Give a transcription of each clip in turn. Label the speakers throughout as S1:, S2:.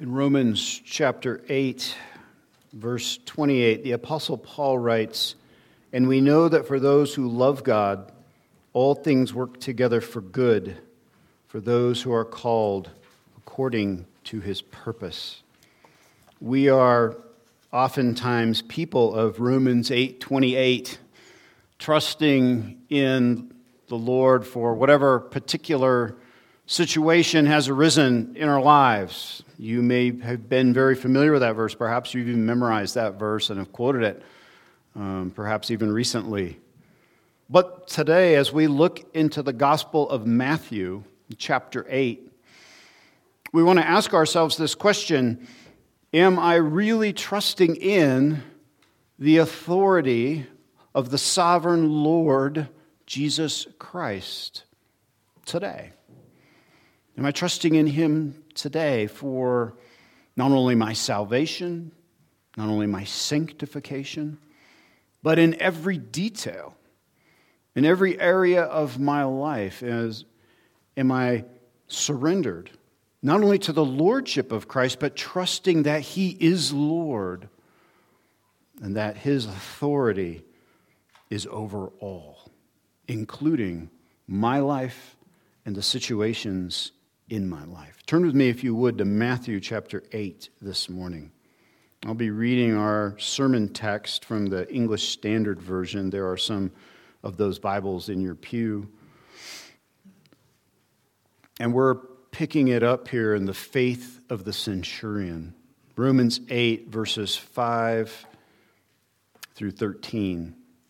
S1: In Romans chapter 8, verse 28, the Apostle Paul writes, "And we know that for those who love God, all things work together for good, for those who are called according to his purpose." We are oftentimes people of Romans 8:28, trusting in the Lord for whatever particular situation has arisen in our lives. You may have been very familiar with that verse. Perhaps you've even memorized that verse and have quoted it, perhaps even recently. But today, as we look into the Gospel of Matthew, chapter 8, we want to ask ourselves this question: am I really trusting in the authority of the sovereign Lord Jesus Christ today? Am I trusting in him today for not only my salvation, not only my sanctification, but in every detail, in every area of my life? Am I surrendered not only to the lordship of Christ, but trusting that he is Lord and that his authority is over all, including my life and the situations in my life? Turn with me, if you would, to Matthew chapter 8 this morning. I'll be reading our sermon text from the English Standard Version. There are some of those Bibles in your pew. And we're picking it up here in the faith of the centurion. Romans 8, verses 5 through 13.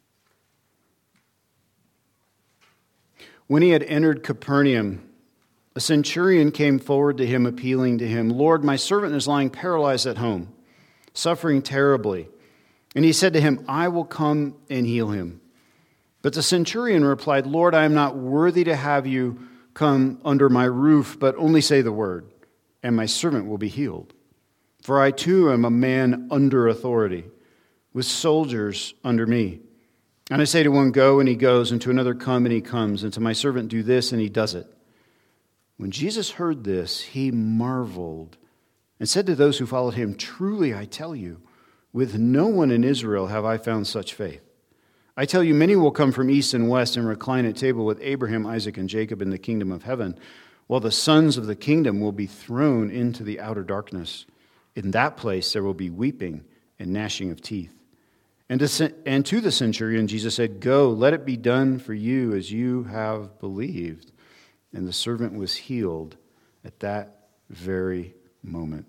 S1: When he had entered Capernaum, a centurion came forward to him, appealing to him, "Lord, my servant is lying paralyzed at home, suffering terribly." And he said to him, "I will come and heal him." But the centurion replied, "Lord, I am not worthy to have you come under my roof, but only say the word, and my servant will be healed. For I too am a man under authority, with soldiers under me. And I say to one, 'Go,' and he goes, and to another, 'Come,' and he comes, and to my servant, 'Do this,' and he does it." When Jesus heard this, he marveled and said to those who followed him, "Truly I tell you, with no one in Israel have I found such faith. I tell you, many will come from east and west and recline at table with Abraham, Isaac, and Jacob in the kingdom of heaven, while the sons of the kingdom will be thrown into the outer darkness. In that place there will be weeping and gnashing of teeth." And to the centurion Jesus said, "Go, let it be done for you as you have believed." And the servant was healed at that very moment.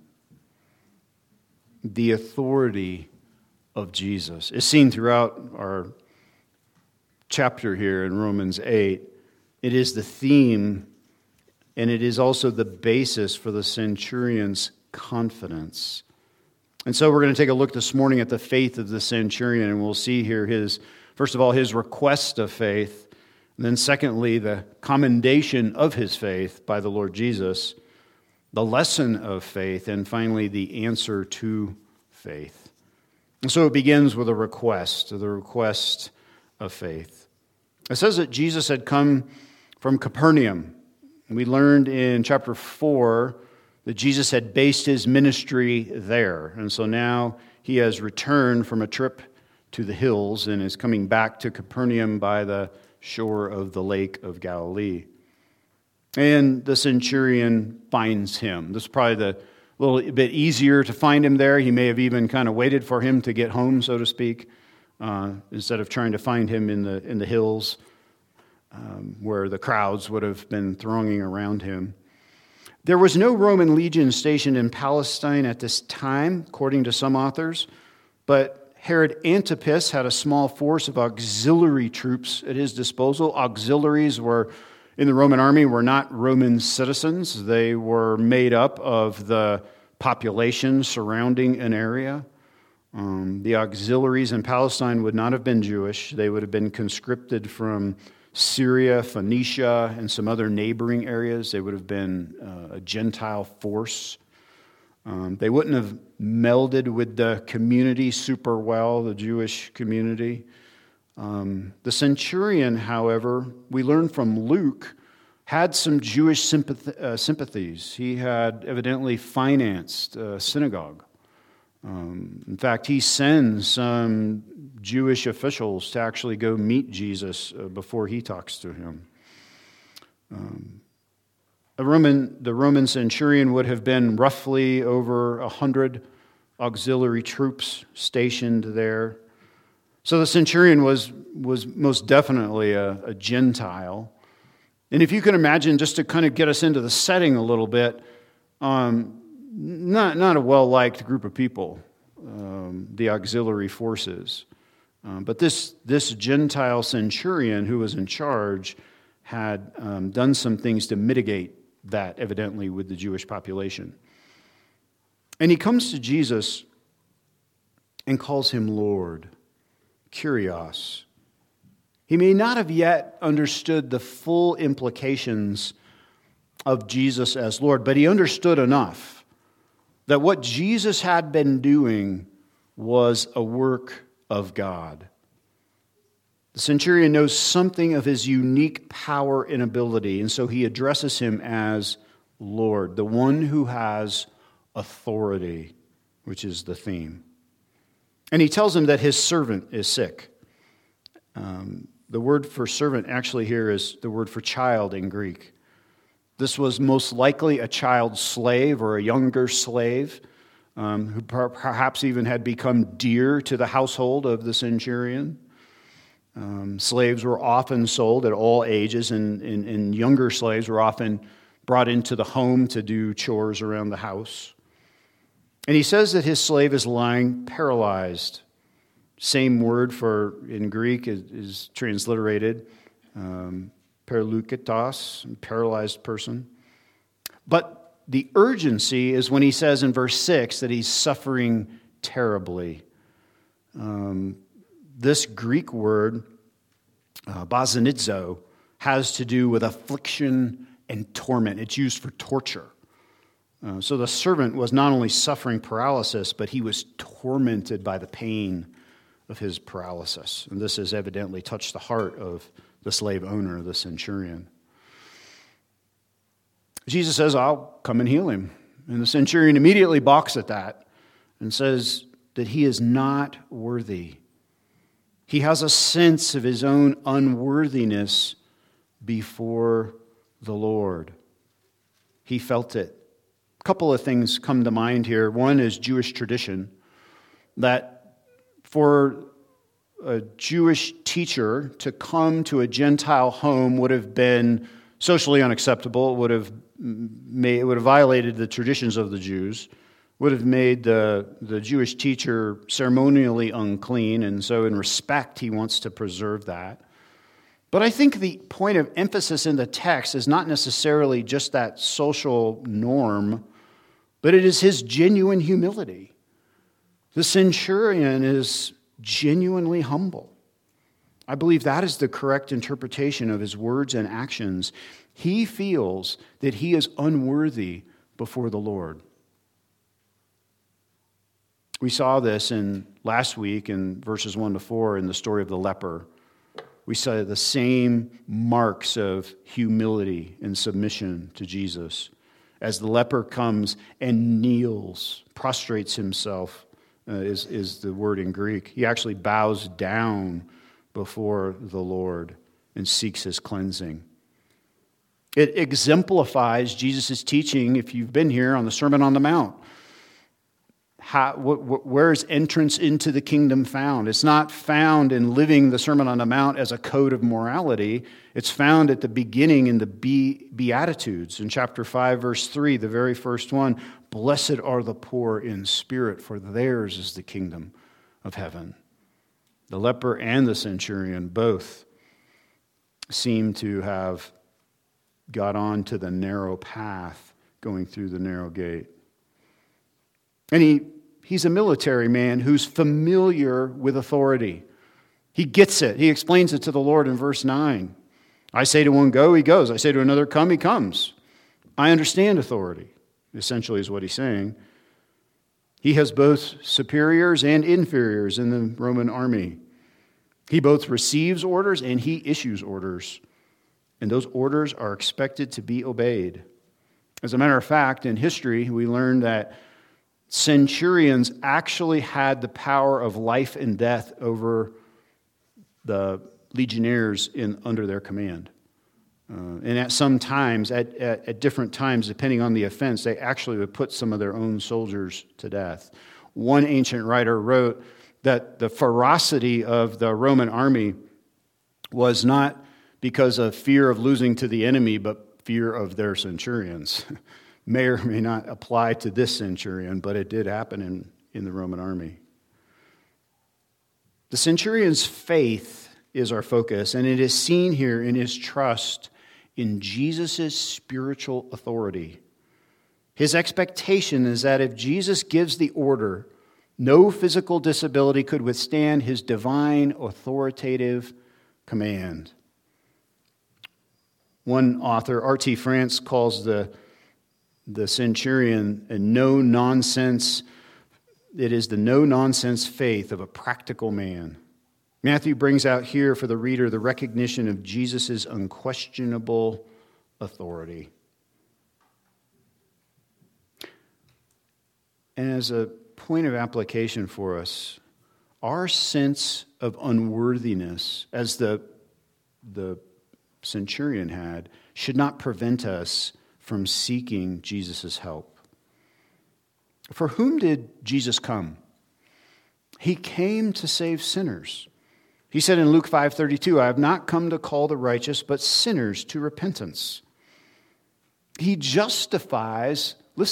S1: The authority of Jesus is seen throughout our chapter here in Romans 8. It is the theme, and it is also the basis for the centurion's confidence. And so we're going to take a look this morning at the faith of the centurion, and we'll see here first of all, his request of faith, and then secondly, the commendation of his faith by the Lord Jesus, the lesson of faith, and finally, the answer to faith. And so it begins with a request, the request of faith. It says that Jesus had come from Capernaum. We learned in chapter 4 that Jesus had based his ministry there. And so now he has returned from a trip to the hills and is coming back to Capernaum by the shore of the Lake of Galilee. And the centurion finds him. This is probably a little bit easier to find him there. He may have even kind of waited for him to get home, so to speak, instead of trying to find him in the hills where the crowds would have been thronging around him. There was no Roman legion stationed in Palestine at this time, according to some authors, but Herod Antipas had a small force of auxiliary troops at his disposal. Auxiliaries in the Roman army were not Roman citizens. They were made up of the population surrounding an area. The auxiliaries in Palestine would not have been Jewish. They would have been conscripted from Syria, Phoenicia, and some other neighboring areas. They would have been a Gentile force. They wouldn't have melded with the community super well, the Jewish community. The centurion, however, we learn from Luke had some Jewish sympathies. He had evidently financed a synagogue. In fact, he sends some Jewish officials to actually go meet Jesus before he talks to him. The Roman centurion would have been roughly over 100 auxiliary troops stationed there. So the centurion was most definitely a Gentile. And if you can imagine, just to kind of get us into the setting a little bit, not a well-liked group of people, the auxiliary forces. But this Gentile centurion who was in charge had done some things to mitigate that, evidently, with the Jewish population. And he comes to Jesus and calls him Lord, Kyrios. He may not have yet understood the full implications of Jesus as Lord, but he understood enough that what Jesus had been doing was a work of God. The centurion knows something of his unique power and ability, and so he addresses him as Lord, the one who has authority, which is the theme. And he tells him that his servant is sick. The word for servant actually here is the word for child in Greek. This was most likely a child slave or a younger slave who perhaps even had become dear to the household of the centurion. Slaves were often sold at all ages, and younger slaves were often brought into the home to do chores around the house. And he says that his slave is lying paralyzed. Same word for in Greek is transliterated paraleuketos, paralyzed person. But the urgency is when he says in verse 6 that he's suffering terribly. This Greek word, basanizo, has to do with affliction and torment. It's used for torture. So the servant was not only suffering paralysis, but he was tormented by the pain of his paralysis. And this has evidently touched the heart of the slave owner, the centurion. Jesus says, I'll come and heal him. And the centurion immediately balks at that and says that he is not worthy. He has a sense of his own unworthiness before the Lord. He felt it. A couple of things come to mind here. One is Jewish tradition, that for a Jewish teacher to come to a Gentile home would have been socially unacceptable. It would have violated the traditions of the Jews, would have made the Jewish teacher ceremonially unclean, and so in respect, he wants to preserve that. But I think the point of emphasis in the text is not necessarily just that social norm, but it is his genuine humility. The centurion is genuinely humble. I believe that is the correct interpretation of his words and actions. He feels that he is unworthy before the Lord. We saw this last week in verses 1 to 4 in the story of the leper. We saw the same marks of humility and submission to Jesus as the leper comes and kneels, prostrates himself, is the word in Greek. He actually bows down before the Lord and seeks his cleansing. It exemplifies Jesus' teaching, if you've been here, on the Sermon on the Mount. Where is entrance into the kingdom found? It's not found in living the Sermon on the Mount as a code of morality. It's found at the beginning in the Beatitudes. In chapter 5, verse 3, the very first one, blessed are the poor in spirit, for theirs is the kingdom of heaven. The leper and the centurion both seem to have got on to the narrow path going through the narrow gate. And he's a military man who's familiar with authority. He gets it. He explains it to the Lord in verse 9. I say to one, go, he goes. I say to another, come, he comes. I understand authority, essentially is what he's saying. He has both superiors and inferiors in the Roman army. He both receives orders and he issues orders. and those orders are expected to be obeyed. As a matter of fact, in history, we learned that centurions actually had the power of life and death over the legionnaires under their command. And at some times, at different times, depending on the offense, they actually would put some of their own soldiers to death. One ancient writer wrote that the ferocity of the Roman army was not because of fear of losing to the enemy, but fear of their centurions. May or may not apply to this centurion, but it did happen in the Roman army. The centurion's faith is our focus, and it is seen here in his trust in Jesus' spiritual authority. His expectation is that if Jesus gives the order, no physical disability could withstand his divine authoritative command. One author, R.T. France, calls the centurion a no-nonsense. It is the no-nonsense faith of a practical man. Matthew brings out here for the reader the recognition of Jesus' unquestionable authority. And as a point of application for us, our sense of unworthiness, as the centurion had, should not prevent us from seeking Jesus' help. For whom did Jesus come? He came to save sinners. He said in Luke 5:32, I have not come to call the righteous, but sinners to repentance. He justifies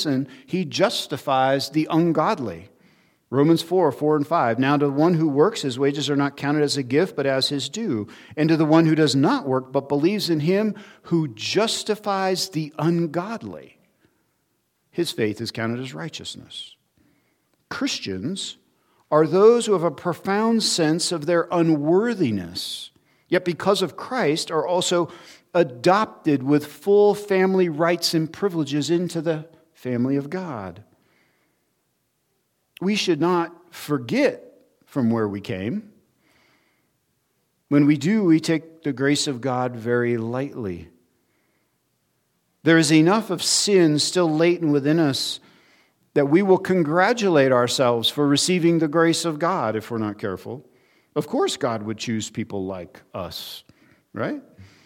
S1: the ungodly. Romans 4 and 5. Now to the one who works, his wages are not counted as a gift, but as his due. And to the one who does not work, but believes in him who justifies the ungodly, his faith is counted as righteousness. Christians are those who have a profound sense of their unworthiness, yet because of Christ are also adopted with full family rights and privileges into the family of God. We should not forget from where we came. When we do, we take the grace of God very lightly. There is enough of sin still latent within us that we will congratulate ourselves for receiving the grace of God if we're not careful. Of course, God would choose people like us, right?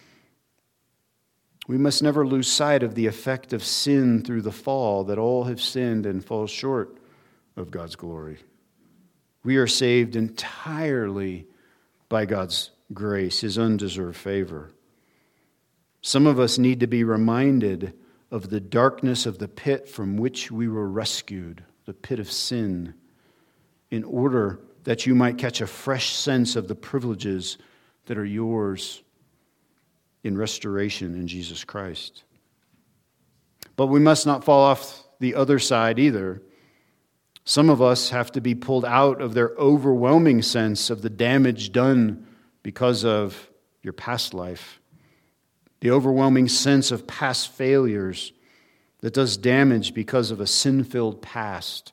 S1: We must never lose sight of the effect of sin through the fall, that all have sinned and fall short of God's glory. We are saved entirely by God's grace, his undeserved favor. Some of us need to be reminded of the darkness of the pit from which we were rescued, the pit of sin, in order that you might catch a fresh sense of the privileges that are yours in restoration in Jesus Christ. But we must not fall off the other side either. Some of us have to be pulled out of their overwhelming sense of the damage done because of your past life, the overwhelming sense of past failures that does damage because of a sin-filled past.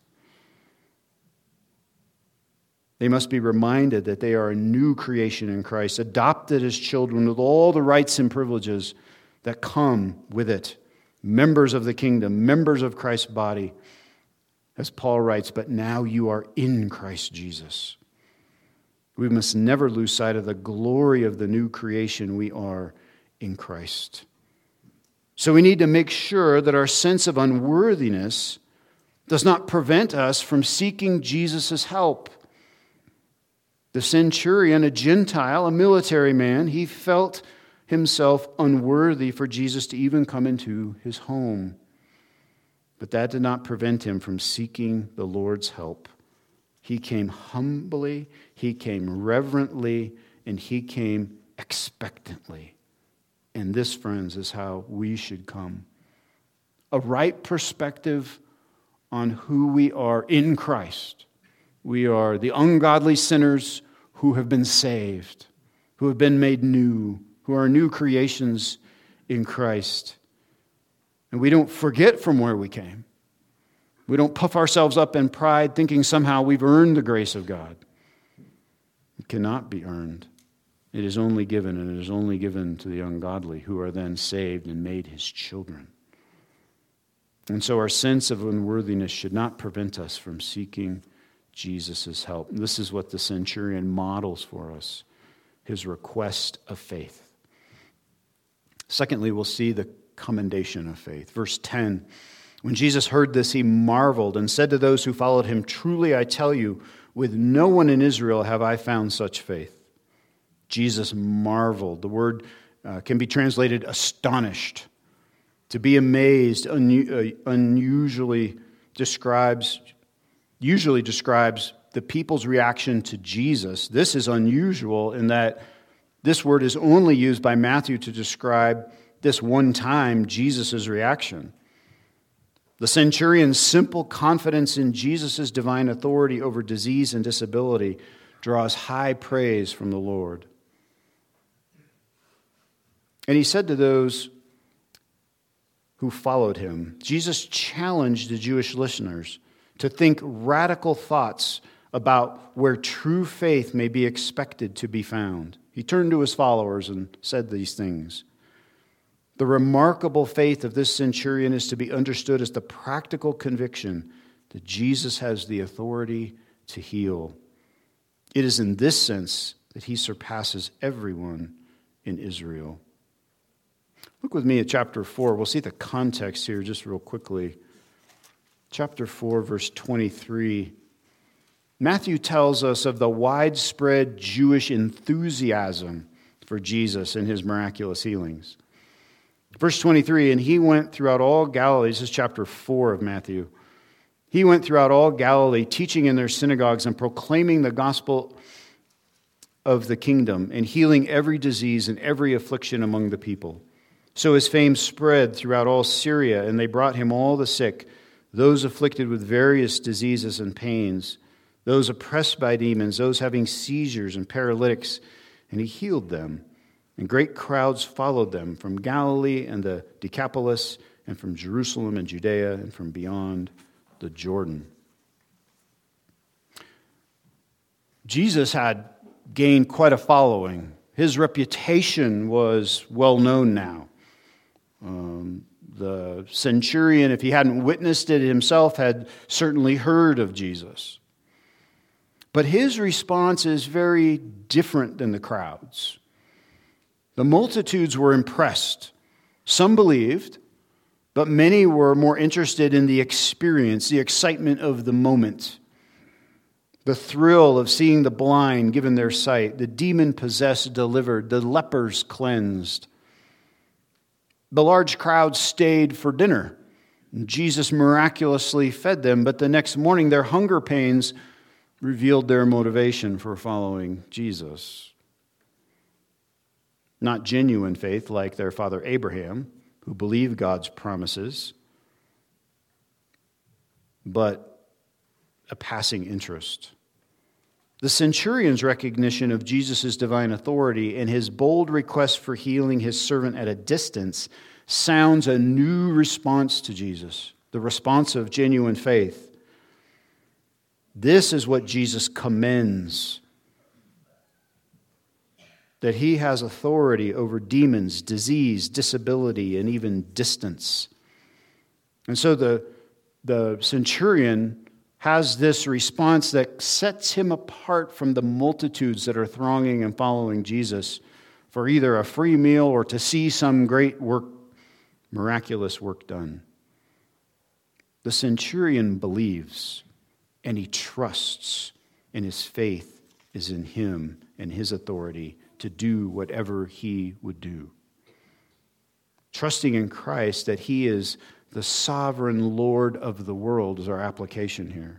S1: They must be reminded that they are a new creation in Christ, adopted as children with all the rights and privileges that come with it, members of the kingdom, members of Christ's body. As Paul writes, but now you are in Christ Jesus. We must never lose sight of the glory of the new creation we are in Christ. So we need to make sure that our sense of unworthiness does not prevent us from seeking Jesus' help. The centurion, a Gentile, a military man, he felt himself unworthy for Jesus to even come into his home. But that did not prevent him from seeking the Lord's help. He came humbly, he came reverently, and he came expectantly. And this, friends, is how we should come. A right perspective on who we are in Christ. We are the ungodly sinners who have been saved, who have been made new, who are new creations in Christ. And we don't forget from where we came. We don't puff ourselves up in pride thinking somehow we've earned the grace of God. It cannot be earned. It is only given, and it is only given to the ungodly, who are then saved and made his children. And so our sense of unworthiness should not prevent us from seeking Jesus' help. This is what the centurion models for us, his request of faith. Secondly, we'll see the commendation of faith. Verse 10, when Jesus heard this, he marveled and said to those who followed him, "Truly I tell you, with no one in Israel have I found such faith." Jesus marveled. The word can be translated astonished. To be amazed usually describes the people's reaction to Jesus. This is unusual in that this word is only used by Matthew to describe this one time Jesus' reaction. The centurion's simple confidence in Jesus' divine authority over disease and disability draws high praise from the Lord. And he said to those who followed him, Jesus challenged the Jewish listeners to think radical thoughts about where true faith may be expected to be found. He turned to his followers and said these things. The remarkable faith of this centurion is to be understood as the practical conviction that Jesus has the authority to heal. It is in this sense that he surpasses everyone in Israel. Look with me at chapter 4. We'll see the context here just real quickly. Chapter 4, verse 23. Matthew tells us of the widespread Jewish enthusiasm for Jesus and his miraculous healings. Verse 23, and he went throughout all Galilee. This is chapter 4 of Matthew. He went throughout all Galilee, teaching in their synagogues and proclaiming the gospel of the kingdom and healing every disease and every affliction among the people. So his fame spread throughout all Syria, and they brought him all the sick, those afflicted with various diseases and pains, those oppressed by demons, those having seizures and paralytics, and he healed them. And great crowds followed them from Galilee and the Decapolis, and from Jerusalem and Judea, and from beyond the Jordan. Jesus had gained quite a following. His reputation was well known now. The centurion, if he hadn't witnessed it himself, had certainly heard of Jesus. But his response is very different than the crowds. The multitudes were impressed. Some believed, but many were more interested in the experience, the excitement of the moment, the thrill of seeing the blind given their sight, the demon-possessed delivered, the lepers cleansed. The large crowd stayed for dinner. Jesus miraculously fed them, but the next morning their hunger pains revealed their motivation for following Jesus. Not genuine faith like their father Abraham, who believed God's promises, but a passing interest. The centurion's recognition of Jesus' divine authority and his bold request for healing his servant at a distance sounds a new response to Jesus, the response of genuine faith. This is what Jesus commends, that he has authority over demons, disease, disability, and even distance. And so the centurion has this response that sets him apart from the multitudes that are thronging and following Jesus for either a free meal or to see some great work, miraculous work done. The centurion believes and he trusts, and his faith is in him and his authority to do whatever he would do. Trusting in Christ that he is the sovereign Lord of the world is our application here.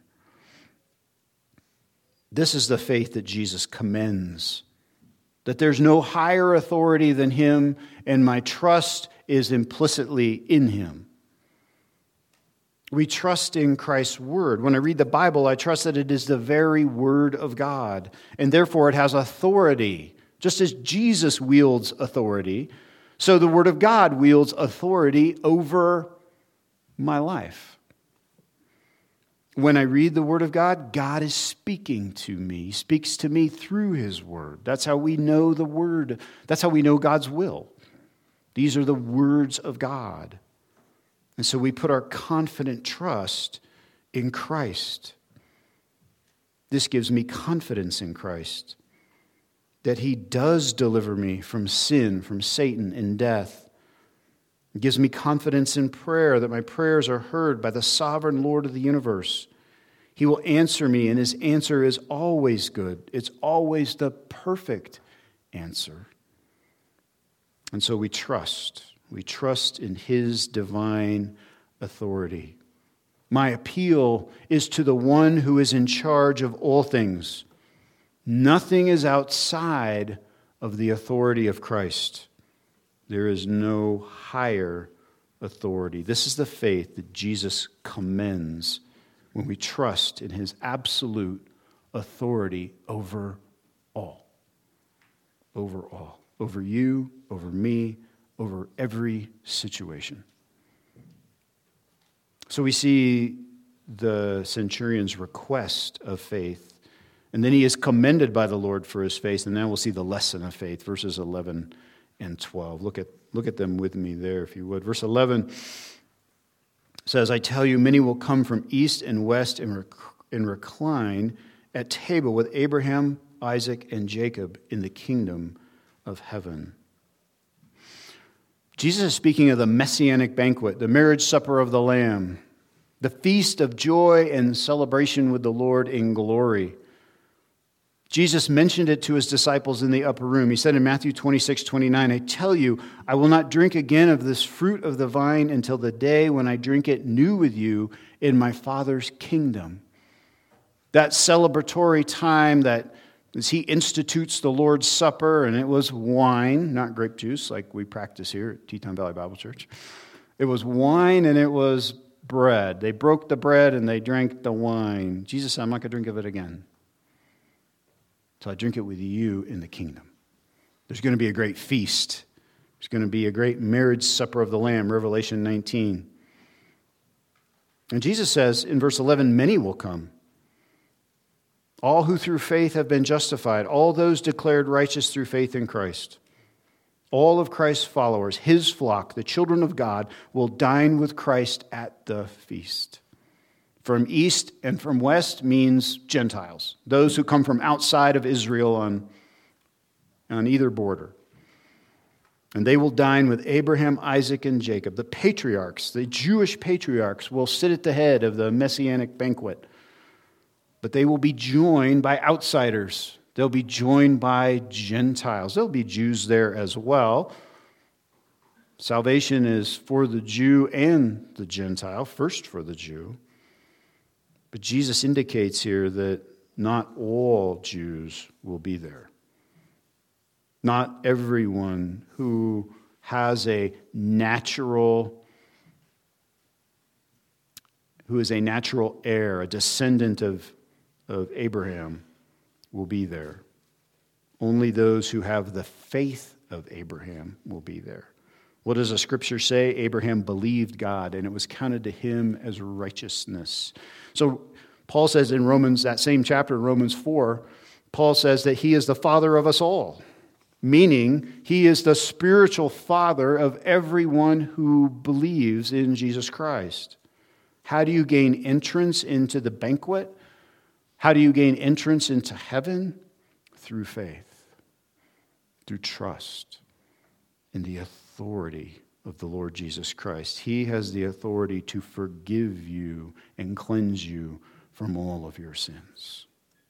S1: This is the faith that Jesus commends, that there's no higher authority than him, and my trust is implicitly in him. We trust in Christ's word. When I read the Bible, I trust that it is the very word of God, and therefore it has authority. Just as Jesus wields authority, so the word of God wields authority over my life. When I read the Word of God, God is speaking to me. He speaks to me through His Word. That's how we know the Word. That's how we know God's will. These are the words of God. And so we put our confident trust in Christ. This gives me confidence in Christ, that He does deliver me from sin, from Satan, and death. It gives me confidence in prayer, that my prayers are heard by the sovereign Lord of the universe. He will answer me, and His answer is always good. It's always the perfect answer. And so we trust. We trust in His divine authority. My appeal is to the one who is in charge of all things. Nothing is outside of the authority of Christ. There is no higher authority. This is the faith that Jesus commends when we trust in His absolute authority over all. Over all. Over you, over me, over every situation. So we see the centurion's request of faith, and then he is commended by the Lord for his faith, and then we'll see the lesson of faith, verses 11 and 12. Look at them with me there, if you would. Verse 11 says, I tell you, many will come from east and west and recline at table with Abraham, Isaac, and Jacob in the kingdom of heaven. Jesus is speaking of the messianic banquet, the marriage supper of the Lamb, the feast of joy and celebration with the Lord in glory. Jesus mentioned it to His disciples in the upper room. He said in Matthew 26:29, I tell you, I will not drink again of this fruit of the vine until the day when I drink it new with you in my Father's kingdom. That celebratory time that as He institutes the Lord's Supper, and it was wine, not grape juice like we practice here at Teton Valley Bible Church. It was wine and it was bread. They broke the bread and they drank the wine. Jesus said, I'm not going to drink of it again until I drink it with you in the kingdom. There's going to be a great feast. There's going to be a great marriage supper of the Lamb, Revelation 19. And Jesus says in verse 11, many will come. All who through faith have been justified, all those declared righteous through faith in Christ. All of Christ's followers, His flock, the children of God, will dine with Christ at the feast. From east and from west means Gentiles, those who come from outside of Israel on either border. And they will dine with Abraham, Isaac, and Jacob. The patriarchs, the Jewish patriarchs, will sit at the head of the messianic banquet. But they will be joined by outsiders. They'll be joined by Gentiles. There'll be Jews there as well. Salvation is for the Jew and the Gentile, first for the Jew. But Jesus indicates here that not all Jews will be there. Not everyone who has a natural, who is a natural heir, a descendant of Abraham, will be there. Only those who have the faith of Abraham will be there. What does the scripture say? Abraham believed God, and it was counted to him as righteousness. So Paul says in Romans, that same chapter, Romans 4, Paul says that he is the father of us all, meaning he is the spiritual father of everyone who believes in Jesus Christ. How do you gain entrance into the banquet? How do you gain entrance into heaven? Through faith, through trust in the authority of the Lord Jesus Christ. He has the authority to forgive you and cleanse you from all of your sins.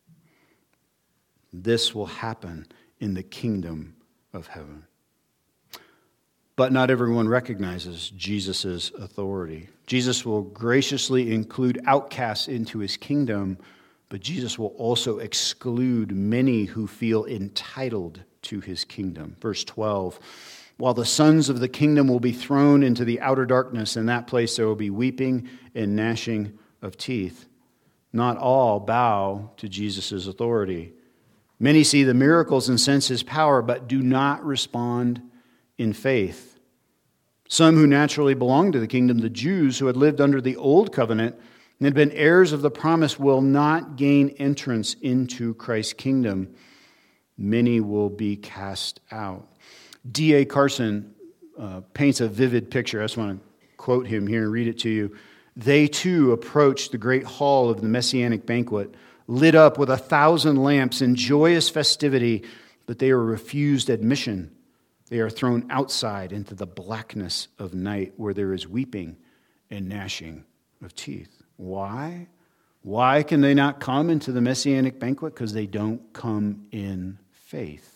S1: This will happen in the kingdom of heaven. But not everyone recognizes Jesus' authority. Jesus will graciously include outcasts into His kingdom, but Jesus will also exclude many who feel entitled to His kingdom. Verse 12, while the sons of the kingdom will be thrown into the outer darkness, in that place there will be weeping and gnashing of teeth. Not all bow to Jesus' authority. Many see the miracles and sense His power, but do not respond in faith. Some who naturally belong to the kingdom, the Jews who had lived under the old covenant, and have been heirs of the promise will not gain entrance into Christ's kingdom. Many will be cast out. D.A. Carson paints a vivid picture. I just want to quote him here and read it to you. They too approached the great hall of the Messianic banquet, lit up with 1,000 lamps in joyous festivity, but they are refused admission. They are thrown outside into the blackness of night where there is weeping and gnashing of teeth. Why? Why can they not come into the Messianic banquet? Because they don't come in faith.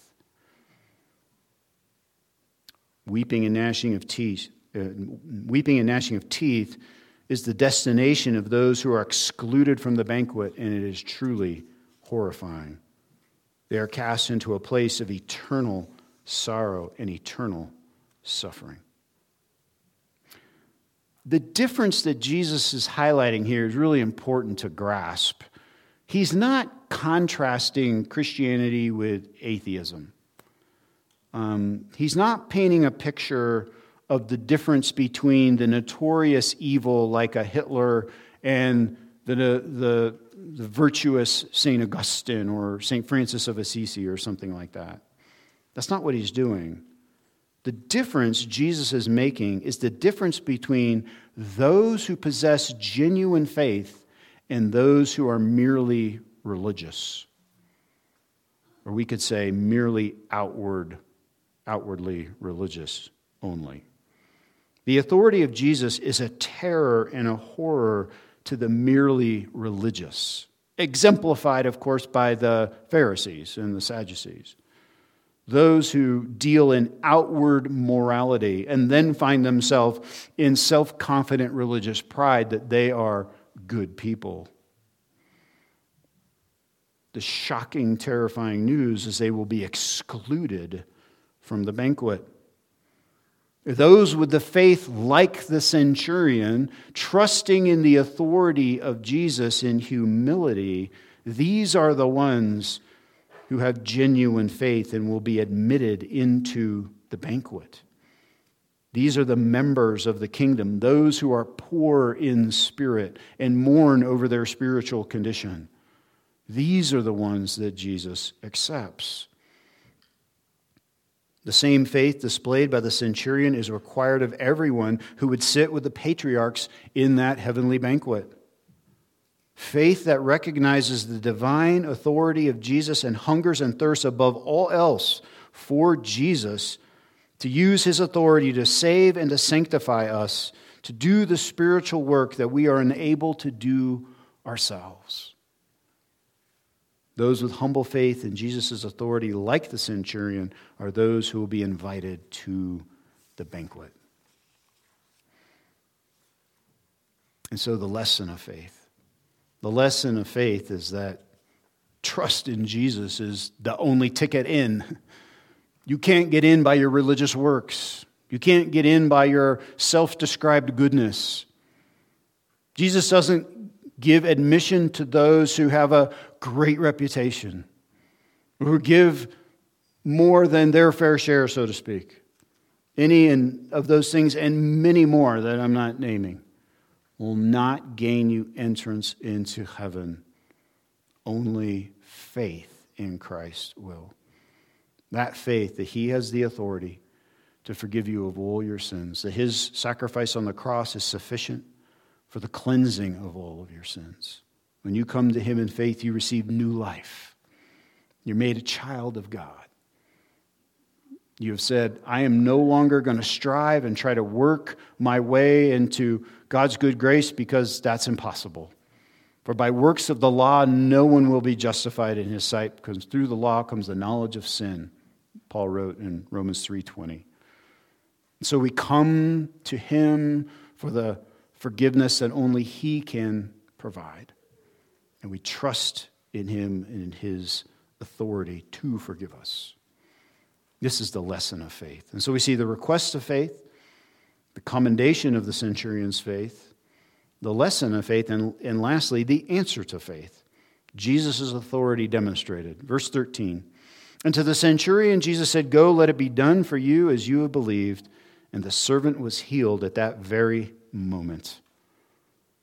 S1: Weeping and gnashing of teeth is the destination of those who are excluded from the banquet, and it is truly horrifying. They are cast into a place of eternal sorrow and eternal suffering. The difference that Jesus is highlighting here is really important to grasp. He's not contrasting Christianity with atheism. He's not painting a picture of the difference between the notorious evil like a Hitler and the virtuous St. Augustine or St. Francis of Assisi or something like that. That's not what he's doing. The difference Jesus is making is the difference between those who possess genuine faith and those who are merely religious. Or we could say merely outwardly religious only. The authority of Jesus is a terror and a horror to the merely religious, exemplified, of course, by the Pharisees and the Sadducees. Those who deal in outward morality and then find themselves in self-confident religious pride that they are good people. The shocking, terrifying news is they will be excluded from the banquet. Those with the faith like the centurion, trusting in the authority of Jesus in humility, these are the ones who have genuine faith and will be admitted into the banquet. These are the members of the kingdom, those who are poor in spirit and mourn over their spiritual condition. These are the ones that Jesus accepts. The same faith displayed by the centurion is required of everyone who would sit with the patriarchs in that heavenly banquet. Faith that recognizes the divine authority of Jesus and hungers and thirsts above all else for Jesus to use his authority to save and to sanctify us, to do the spiritual work that we are unable to do ourselves. Those with humble faith in Jesus' authority, like the centurion, are those who will be invited to the banquet. And so the lesson of faith. The lesson of faith is that trust in Jesus is the only ticket in. You can't get in by your religious works. You can't get in by your self-described goodness. Jesus doesn't give admission to those who have a great reputation, who give more than their fair share, so to speak. Any of those things and many more that I'm not naming will not gain you entrance into heaven. Only faith in Christ will. That faith that he has the authority to forgive you of all your sins, that his sacrifice on the cross is sufficient for the cleansing of all of your sins. When you come to him in faith, you receive new life. You're made a child of God. You have said, I am no longer going to strive and try to work my way into God's good grace because that's impossible. For by works of the law, no one will be justified in his sight, because through the law comes the knowledge of sin, Paul wrote in Romans 3:20. So we come to him for the forgiveness that only he can provide. And we trust in him and in his authority to forgive us. This is the lesson of faith. And so we see the request of faith, the commendation of the centurion's faith, the lesson of faith, and lastly, the answer to faith. Jesus' authority demonstrated. Verse 13. And to the centurion, Jesus said, Go, let it be done for you as you have believed. And the servant was healed at that very moment.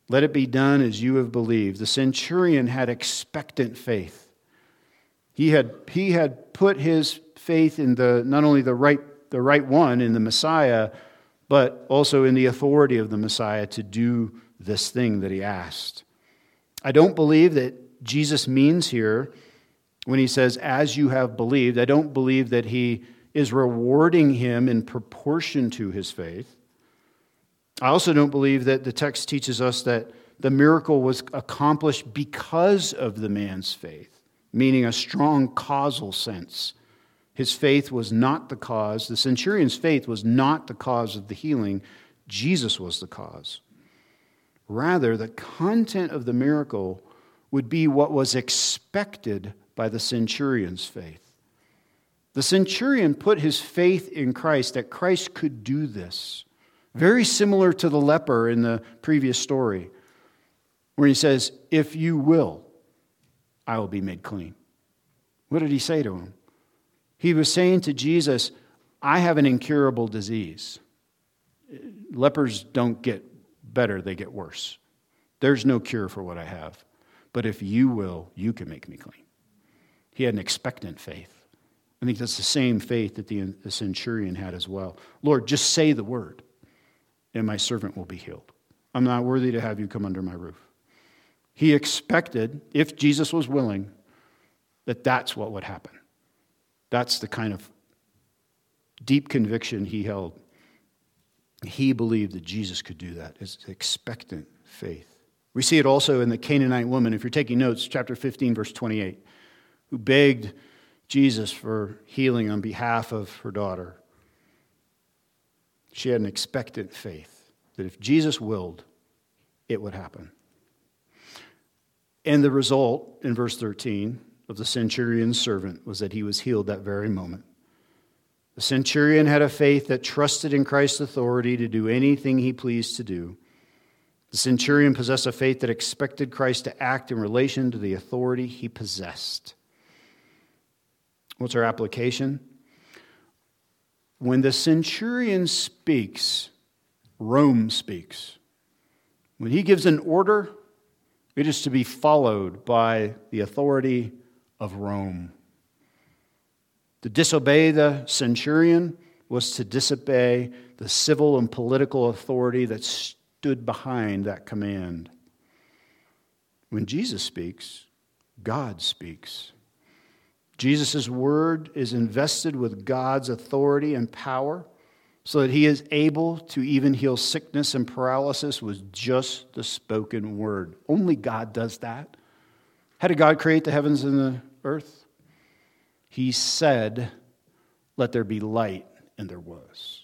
S1: Let it be done as you have believed. The centurion had expectant faith. He had put his faith in not only the right one, in the Messiah, but also in the authority of the Messiah to do this thing that he asked. I don't believe that Jesus means here, when he says, as you have believed, I don't believe that he is rewarding him in proportion to his faith. I also don't believe that the text teaches us that the miracle was accomplished because of the man's faith, meaning a strong causal sense. His faith was not the cause. The centurion's faith was not the cause of the healing. Jesus was the cause. Rather, the content of the miracle would be what was expected by the centurion's faith. The centurion put his faith in Christ, that Christ could do this. Very similar to the leper in the previous story, where he says, if you will, I will be made clean. What did he say to him? He was saying to Jesus, I have an incurable disease. Lepers don't get better, they get worse. There's no cure for what I have. But if you will, you can make me clean. He had an expectant faith. I think that's the same faith that the centurion had as well. Lord, just say the word, and my servant will be healed. I'm not worthy to have you come under my roof. He expected, if Jesus was willing, that that's what would happen. That's the kind of deep conviction he held. He believed that Jesus could do that. It's expectant faith. We see it also in the Canaanite woman. If you're taking notes, chapter 15, verse 28, who begged Jesus for healing on behalf of her daughter. She had an expectant faith that if Jesus willed, it would happen. And the result, in verse 13, of the centurion's servant was that he was healed that very moment. The centurion had a faith that trusted in Christ's authority to do anything he pleased to do. The centurion possessed a faith that expected Christ to act in relation to the authority he possessed. What's our application? When the centurion speaks, Rome speaks. When he gives an order, it is to be followed by the authority of Rome. To disobey the centurion was to disobey the civil and political authority that stood behind that command. When Jesus speaks, God speaks. Jesus' word is invested with God's authority and power so that he is able to even heal sickness and paralysis with just the spoken word. Only God does that. How did God create the heavens and the earth? He said, let there be light, and there was.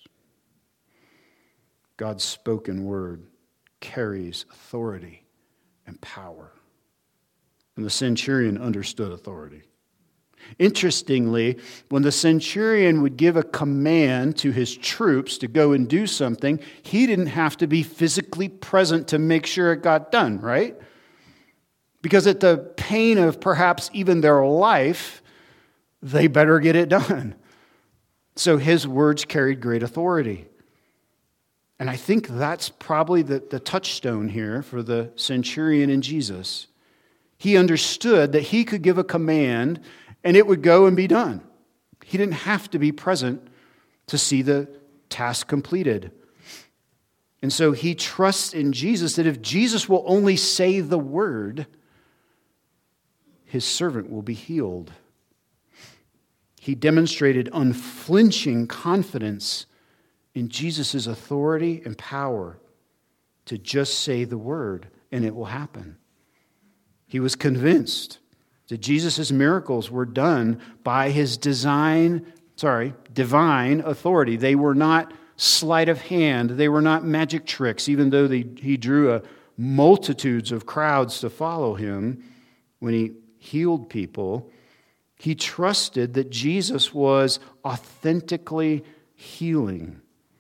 S1: God's spoken word carries authority and power. And the centurion understood authority. Interestingly, when the centurion would give a command to his troops to go and do something, he didn't have to be physically present to make sure it got done, right? Because at the pain of perhaps even their life, they better get it done. So his words carried great authority. And I think that's probably the touchstone here for the centurion and Jesus. He understood that he could give a command and it would go and be done. He didn't have to be present to see the task completed. And so he trusts in Jesus that if Jesus will only say the word, his servant will be healed. He demonstrated unflinching confidence in Jesus' authority and power to just say the word, and it will happen. He was convinced that Jesus' miracles were done by his divine authority. They were not sleight of hand. They were not magic tricks, even though he drew multitudes of crowds to follow him when he healed people. He trusted that Jesus was authentically healing.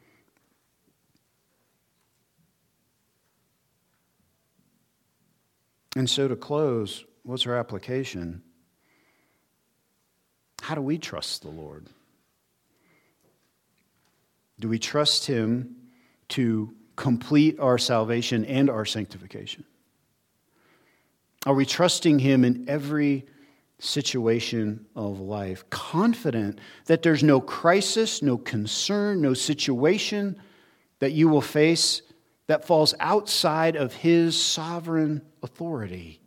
S1: And so to close, what's our application? How do we trust the Lord? Do we trust him to complete our salvation and our sanctification? Are we trusting him in every situation of life, confident that there's no crisis, no concern, no situation that you will face that falls outside of his sovereign authority?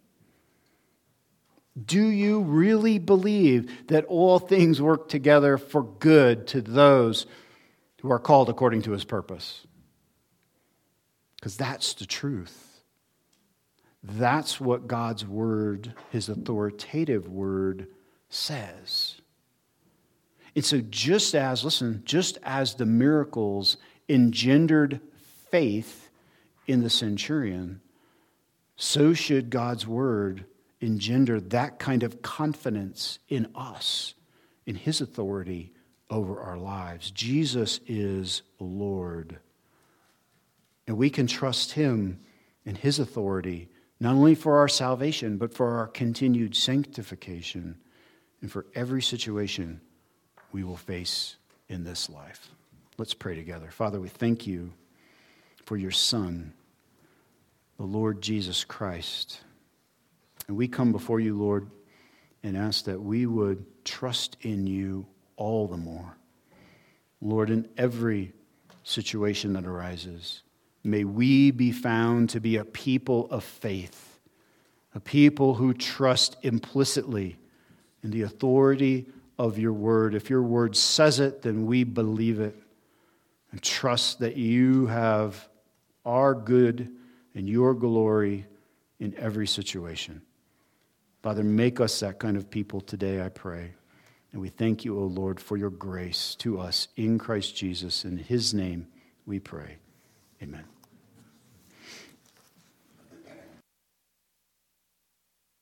S1: Do you really believe that all things work together for good to those who are called according to his purpose? Because that's the truth. That's what God's word, his authoritative word, says. And so just as the miracles engendered faith in the centurion, so should God's word engender that kind of confidence in us, in his authority over our lives. Jesus is Lord. And we can trust him in his authority, not only for our salvation, but for our continued sanctification and for every situation we will face in this life. Let's pray together. Father, we thank you for your Son, the Lord Jesus Christ. And we come before you, Lord, and ask that we would trust in you all the more. Lord, in every situation that arises, may we be found to be a people of faith, a people who trust implicitly in the authority of your word. If your word says it, then we believe it and trust that you have our good and your glory in every situation. Father, make us that kind of people today, I pray. And we thank you, O Lord, for your grace to us in Christ Jesus. In his name we pray. Amen.